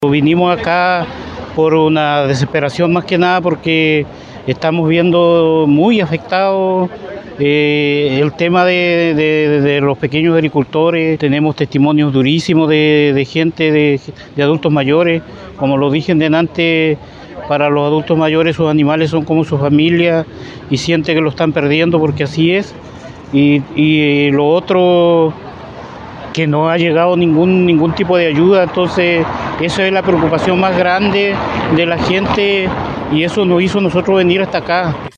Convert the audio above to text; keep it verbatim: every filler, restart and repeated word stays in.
Vinimos acá por una desesperación más que nada porque estamos viendo muy afectado eh, el tema de, de- de los pequeños agricultores. Tenemos testimonios durísimos de, de gente, de, de adultos mayores. Como lo dije antes, para los adultos mayores sus animales son como su familia y siente que lo están perdiendo porque así es. Y, y lo otro, que no ha llegado ningún ningún tipo de ayuda. Entonces esa es la preocupación más grande de la gente y eso nos hizo nosotros venir hasta acá.